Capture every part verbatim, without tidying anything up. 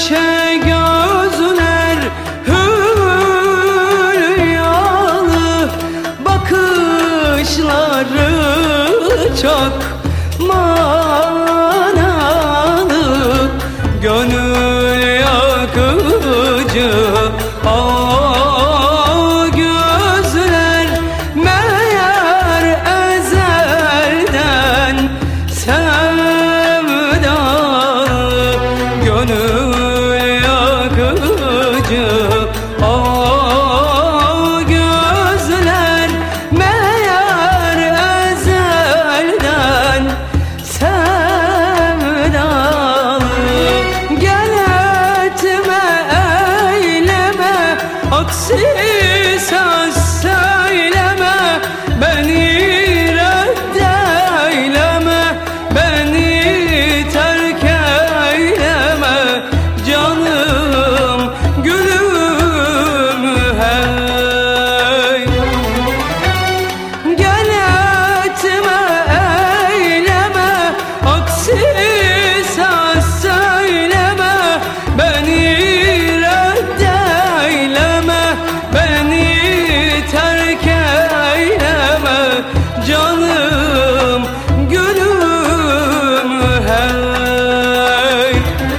Serçe gözler hülyalı, bakışları çok manalı, gönül yakıcı o gözler. Meğer ezelden sevdalı, gönül yakıcı o gözler. Meğer ezelden sevdalı. Gel etme eyleme, aksi söz söyleme, beni reddeyleme, beni terk eyleme, canım gülüm hey. Gel etme eyleme, aksi söz söyleme, beni reddeyleme, beni terk eyleme, canım gülüm hey.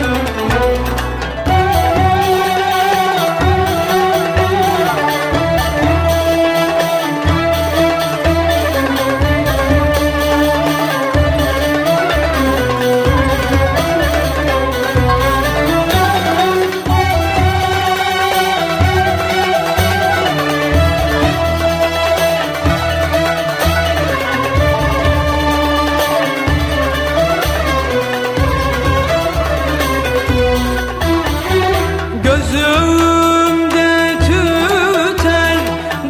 Gözümde tüter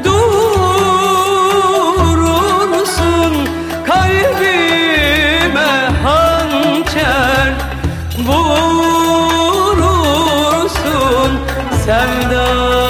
durursun, kalbime hançer vurursun, sevda